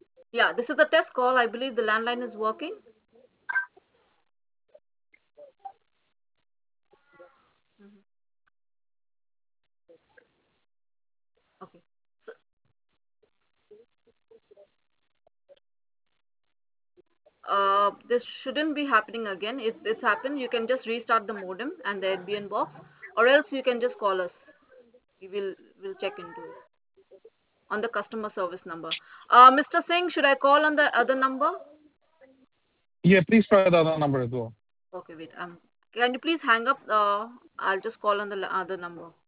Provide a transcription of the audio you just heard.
Yeah, this is the test call. I believe the landline is working. Mhm. Okay. So, this shouldn't be happening again. If it's happened, you can just restart the modem and the NBN box, or else you can just call us. We will check into it on the customer service number. Mr. Singh, should I call on the other number? Yeah, please try the other number as well. Okay, wait. Can you please hang up? I'll just call on the other number.